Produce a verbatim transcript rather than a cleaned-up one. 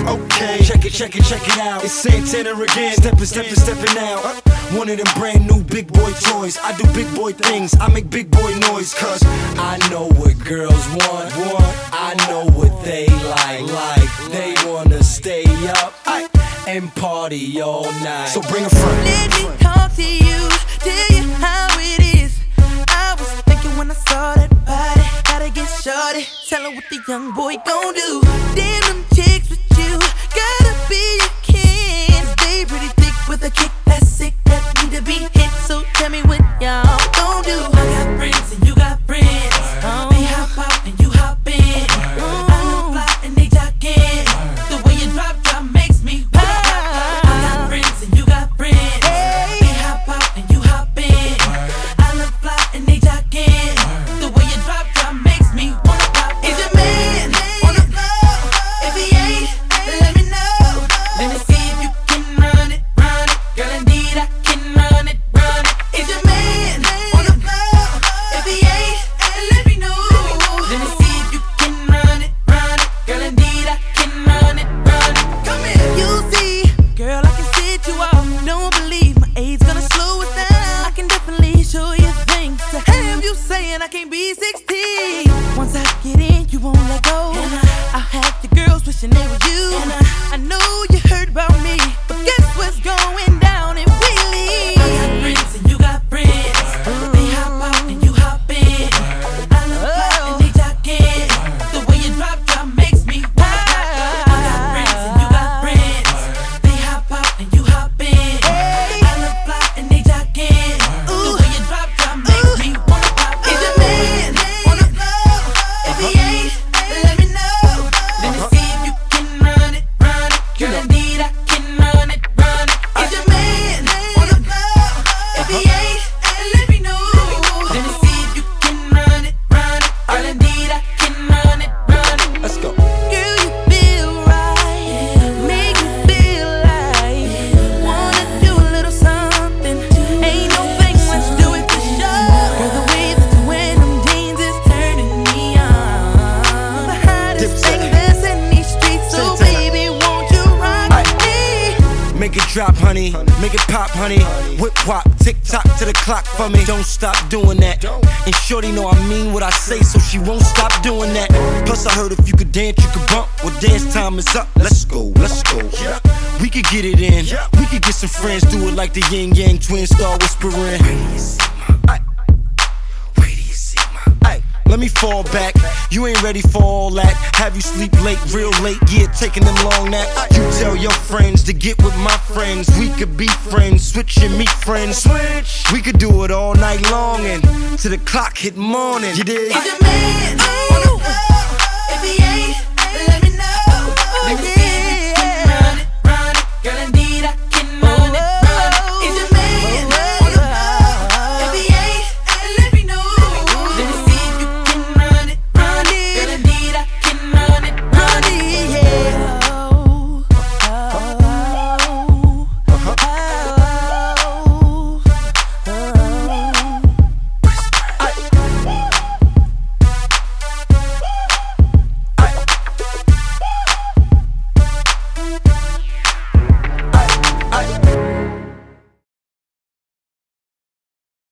Okay, check it, check it, check it out. It's Santana again, steppin', steppin', steppin' out. One of them brand new big boy toys. I do big boy things, I make big boy noise. Cause I know what girls want, want. I know what they like, like. They wanna stay up and party all night. So bring a friend. Let me talk to you, tell you how it is. I was thinking when I saw that body, gotta get shorty. Tell her what the young boy gon' do. Damn them chicks with you, gotta be a kin. They pretty thick with a kick that's sick, that need to be hit. So tell me what y'all gon' do. I got friends and you got friends. Oh. They hop out and you hop in. Oh. I look fly and they jockin'. The way you drop drop makes me wanna pop. I got friends and you got friends. Hey. They hop out and you hop in. I look fly and they jockin'. The way you drop drop makes me wanna pop. Is your man on the floor? If he ain't, let me know. Let me see if you can run it, run it. Girl, indeed I can run it, run it. Is your man on the floor? If he ain't, let me know. Let me see if you can run it, run it. Girl, indeed I can run it, run it. Come here. You see, girl, I can sit you off. Don't believe my age gonna slow it down. I can definitely show you things to have you saying I can't be sixteen. Once I get in, you won't let go. I'll have the girls wishing they were you. I know you heard about me, but guess what's going down in Wheelie? I got friends and you got friends. They hop out and you hop in. I look fly and they jockin'. The way you drop drop makes me wanna pop. I got friends and you got friends. They hop out and you hop in. I look fly and they jockin'. The way you drop drop makes me wanna pop. Is your man on the floor? If he ain't, let me know. Let me see if you can run it, run it. Girl, indeed I can run it, run it. Is your man on the floor? If he ain't, let me know. Let me see if you can run it, run it. Girl, indeed I can run it, run it. Let's go. Girl, you feel right, make me feel like wanna do a little something. Ain't no thing, let's do it for sure. Girl, the way that you wear them jeans is turning me on. The hottest thing that's in these streets, so baby, won't you rock me? Make it drop, honey. Make it pop, honey. Whip whop, tick tock to the clock for me. Don't stop doing that. And shorty know I mean what I say, so she won't stop doing that. Plus I heard if you could dance, you could bump. Well, dance time is up. Let's go, let's go. We could get it in. We could get some friends, do it like the yin yang twins, start whispering. Let me fall back, you ain't ready for all that. Have you sleep late, real late, yeah, taking them long naps. You tell your friends to get with my friends. We could be friends, switch and meet friends. Switch. We could do it all night long and till the clock hit morning. You dig? Is your man on the floor?